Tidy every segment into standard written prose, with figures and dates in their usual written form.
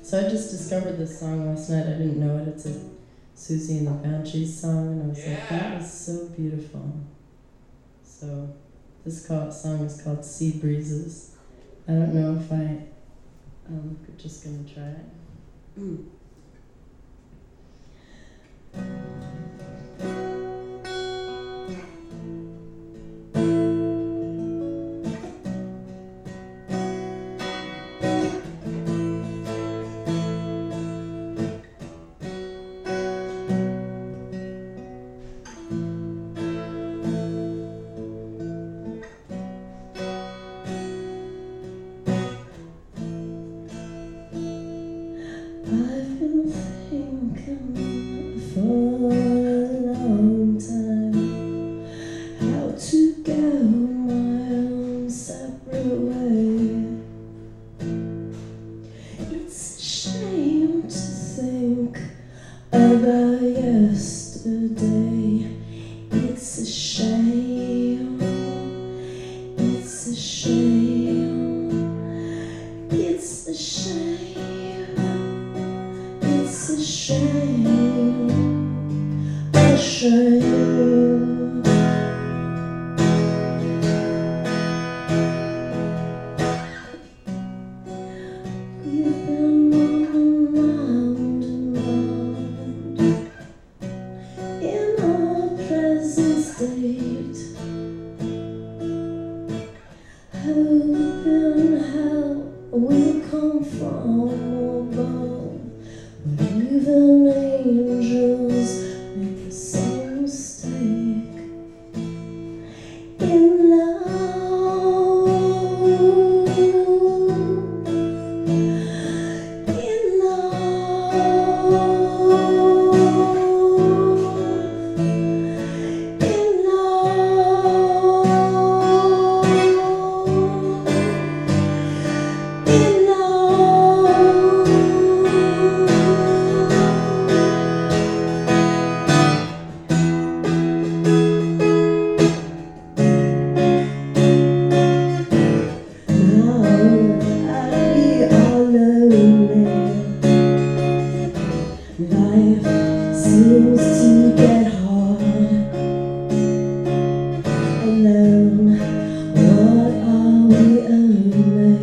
So I just discovered this song last night. I didn't know it. It's a Susie and the Banshees song, and I was like, that is so beautiful. So this song is called Sea Breezes. I don't know if I'm just going to try it. I've been thinking for a long time how to go my own separate way. It's a shame to think about yesterday. It's a shame. It's a shame. It's a shame. It's a shame, a shame. We've been rolling round and round in our present state, hoping how we'll come from above. Even angels make the same mistake in love, in love, in love, in love. Life seems to get hard. Alone, what are we only?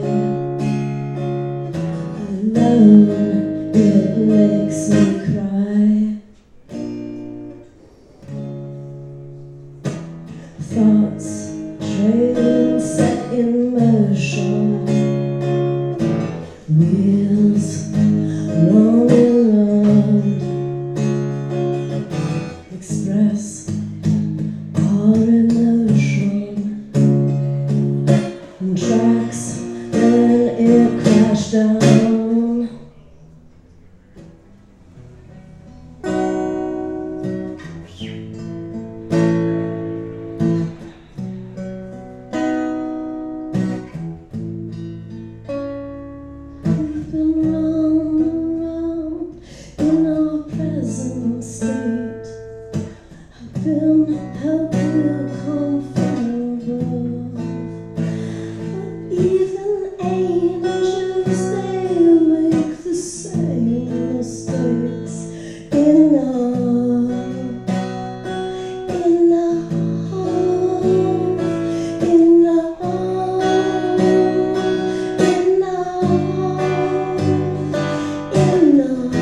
Alone, it makes me cry. Thoughts, train set in motion. Wheels rolling round. Express our emotion. And tracks, then it crashed down. We've been round and round in our present state. I've been helping you come from above. But even angels, they make the same mistakes in love, in love, in love, in love, in love,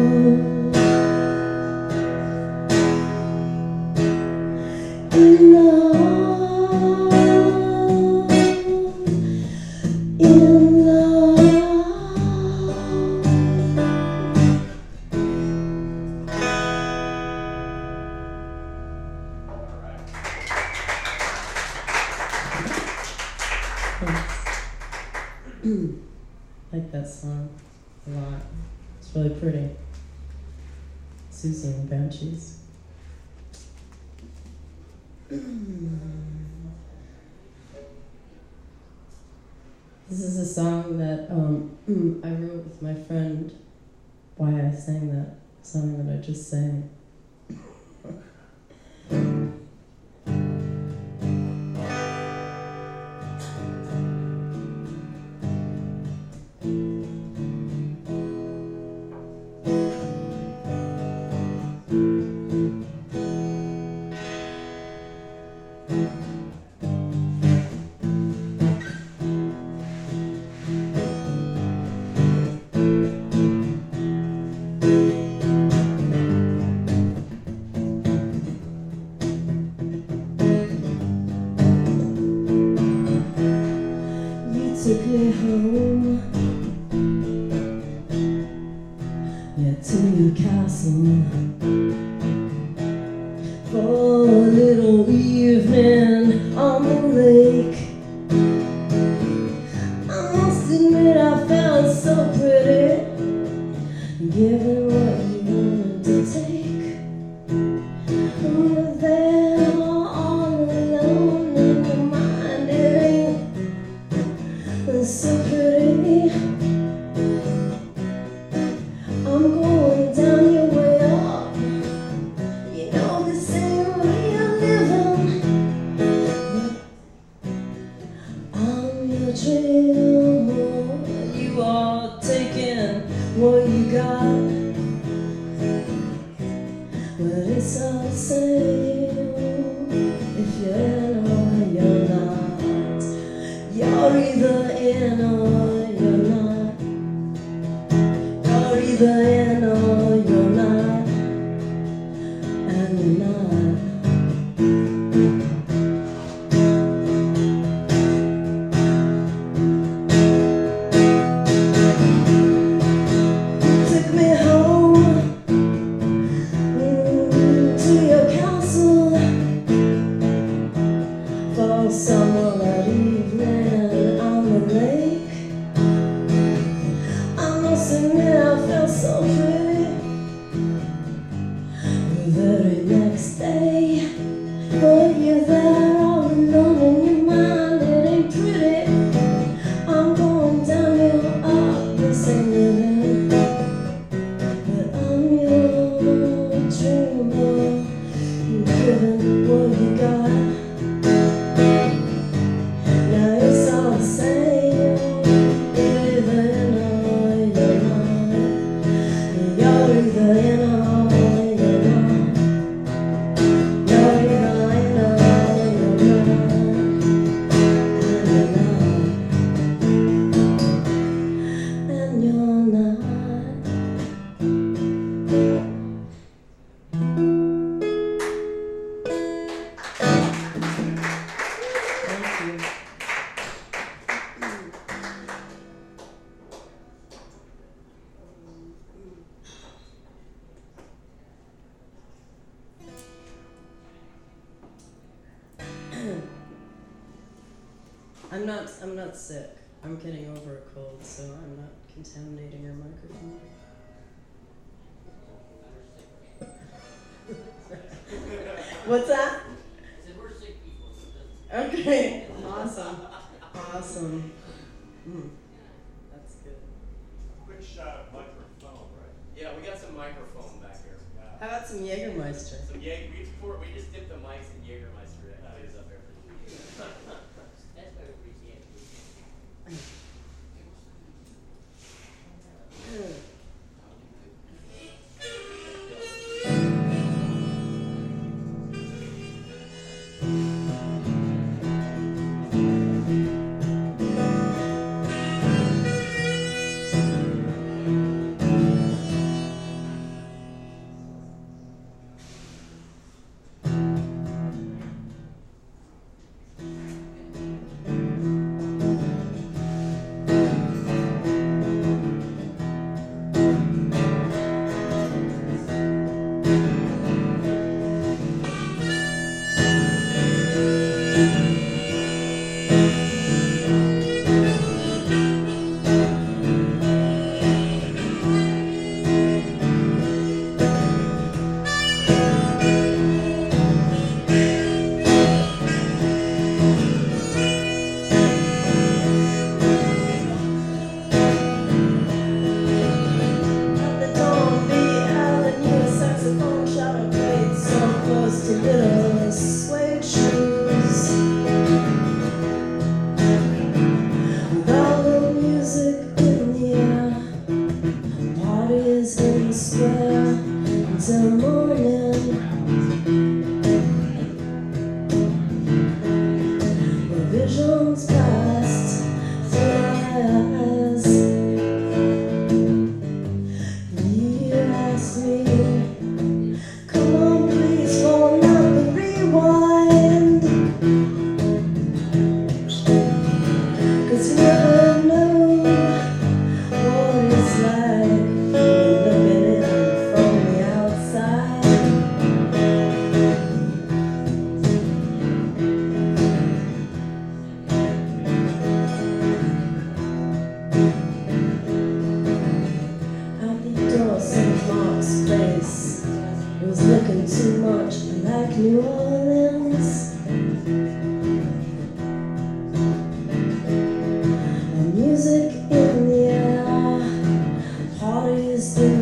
in love, in love. I like that song a lot. It's really pretty. Susie and the Banshees. This is a song that I wrote with my friend. Why I sang that song that I just sang. castle for a little evening on the lake. I must admit I felt so pretty, given what you wanted to take. But then all alone in your mind, it ain't so pretty. I'm going down your way up. You know this ain't real living, but I'm your dream. You are taking what you got, but it's all the same if you're in or you're not. You're either in or you're not. You're either in or you're not, and you're not. Took me home to your castle for summer that evening on the lake. I must admit I felt so free. The very next day, but you're there all alone in your mind, it ain't pretty. I'm going down your up, this ain't living, but I'm your dreamer, given what you got. Now it's all the same, you're either in or you're not. You're either in or you're not. You're either in or you're not. And you're not. Thank you. I'm not sick. I'm getting over a cold, so I'm not contaminating your microphone. What's that? We're sick people. Okay. Awesome. Awesome. That's good. Which microphone, right? Yeah, we got some microphone back here. How about some Jägermeister? Some we just dipped the mics in Jägermeister. That clears up everything. That's why we appreciate it. Till morning, the visions past through my eyes. You ask me, come on please, phone out the rewind, 'cause you never know what it's like looking in from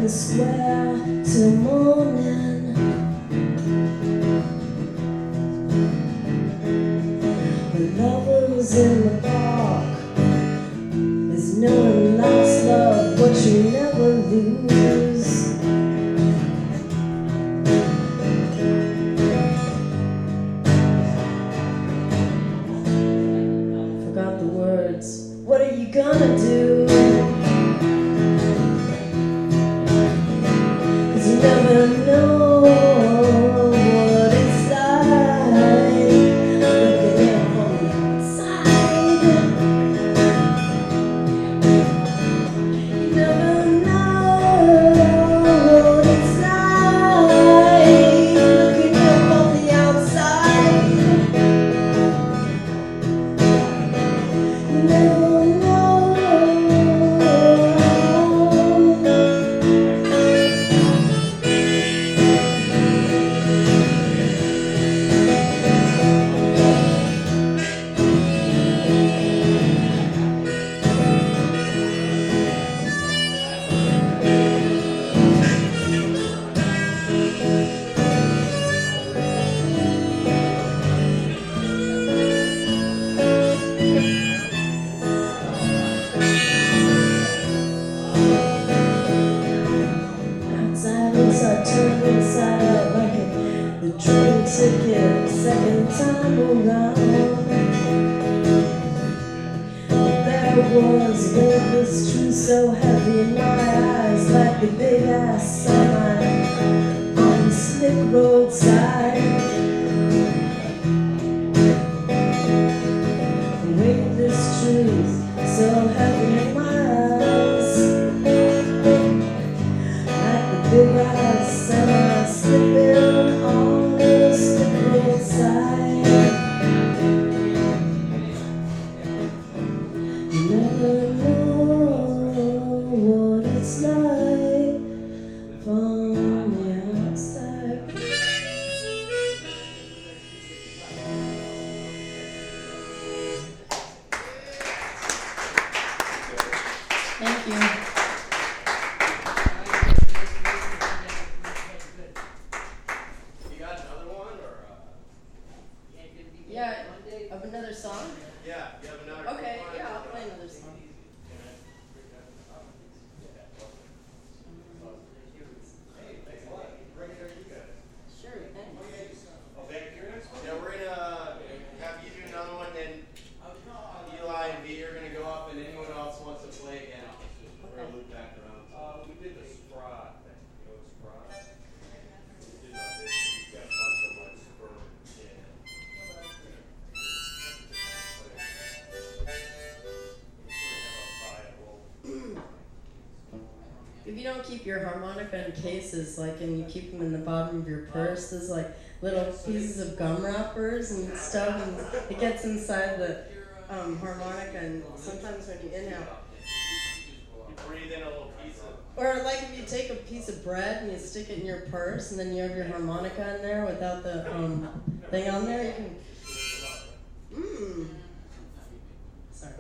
the square till morning. The lovers in the park. There's no one lost love, but you never lose. Forgot the words. What are you gonna do? 'Cause you never know what it's like looking in from the outside. You never know what it's like looking in from the outside. You never know. Outside, inside, turned inside out like the train ticket, second time around. There was this truth so heavy in my eyes, like the big ass sign on the slick roadside. With this truth so heavy in my eyes, like the big ass sign slipping on the slick roadside. You never know what it's like from the outside. Thank you. You got another one, or? Yeah, of another song? Yeah, you have another. Okay, yeah, I'll play another song. Hey, thanks a lot. Great to hear you guys. Sure, thanks. Oh, back here next one? Yeah, we're gonna have you do another one, then Eli and V are gonna go up, and anyone else wants to play again, we're gonna loop back around. We did the Sprott thing. You know the Sprott? We did this. We got a bunch of like suburban. If you don't keep your harmonica in cases, like, and you keep them in the bottom of your purse, there's like little pieces of gum wrappers and stuff, and it gets inside the harmonica, and sometimes when you inhale, You breathe in a little piece of. or like if you take a piece of bread and you stick it in your purse, and then you have your harmonica in there without the thing on there, you can. Sorry.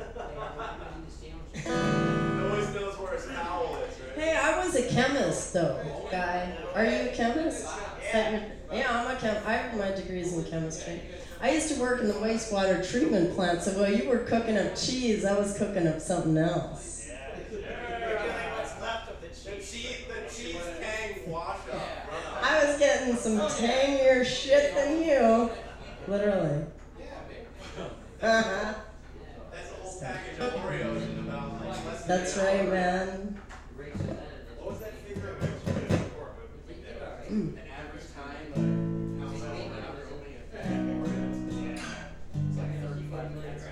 No one knows where his towel is, right? Hey, I was a chemist though, guy. Are you a chemist? Yeah, I'm a chem. I have my degrees in chemistry. I used to work in the wastewater treatment plant, so while you were cooking up cheese, I was cooking up something else. What's left of the cheese tang wash up. I was getting some tangier shit than you. Literally. Uh-huh. That's a whole package of Oreos in about like less than That's an hour. right, man. What was that figure of it? An average time of how much hours only a bag of Oreos. It's like 35 minutes.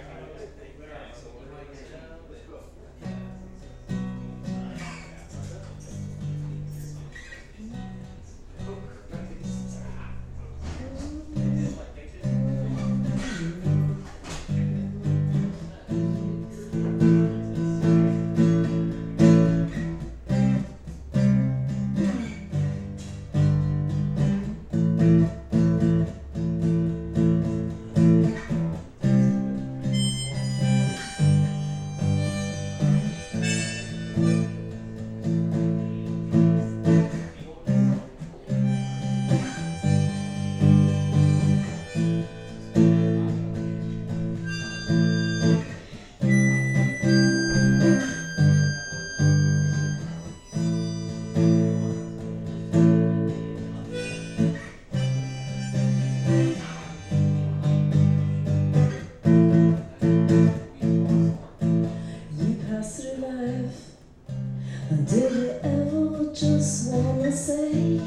Did you ever just wanna say,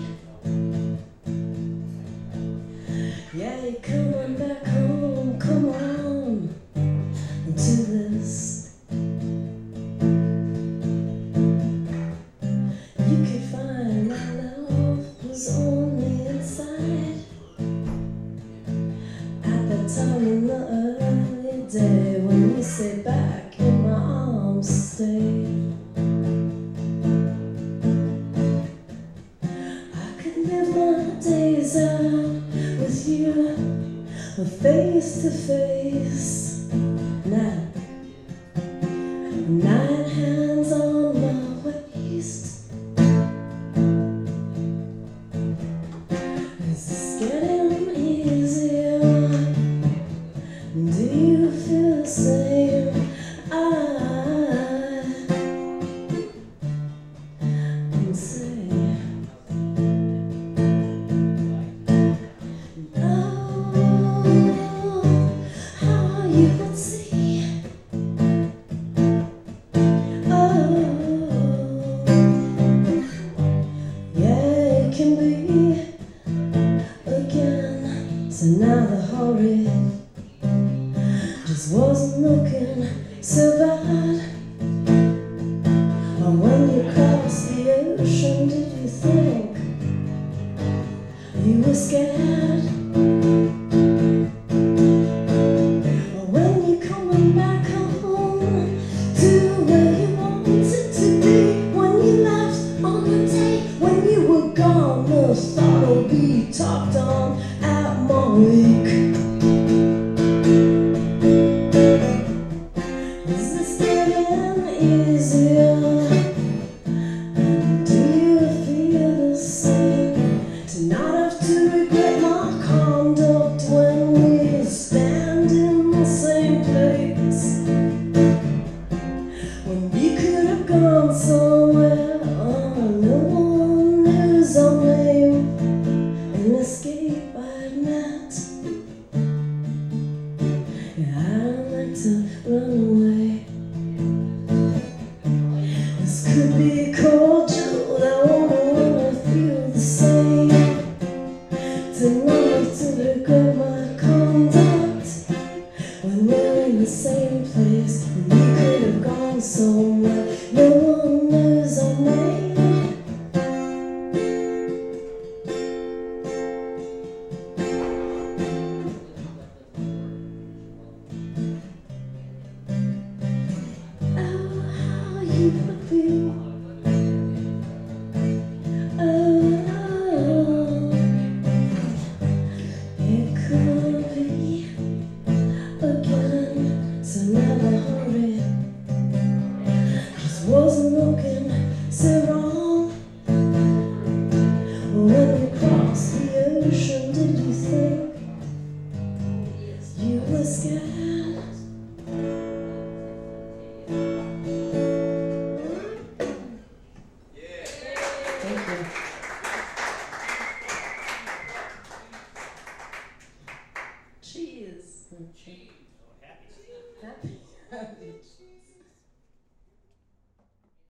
yeah, you're coming back home, come on, to this. You could find that love was on the inside at that time in the early day when you say back in my arms stay. Days out with you, we're face to face. Now, 9 hands on my waist. Is this getting easier? Do you feel the same? And say, you would see, yeah, it can be again. So now the hurry just wasn't looking so bad. And when you crossed the ocean, did you think you were scared? The thought will be talked on at my wake. Is this getting easier? And do you feel the same? To not have to regret my conduct when we stand in the same place. When we could have gone somewhere, no one knows our name. An escape I admit. Yeah, I'd like to run away. This could be cordial, I wanna feel the same. To not have to regret my conduct when we're in the same place. When we could have gone somewhere, no one knows our name. You would be, it could be again. So never hurry, just wasn't looking so wrong. When we crossed the ocean, did you think you were scared? Thank you. Cheese. Cheese. Oh, happy. Happy.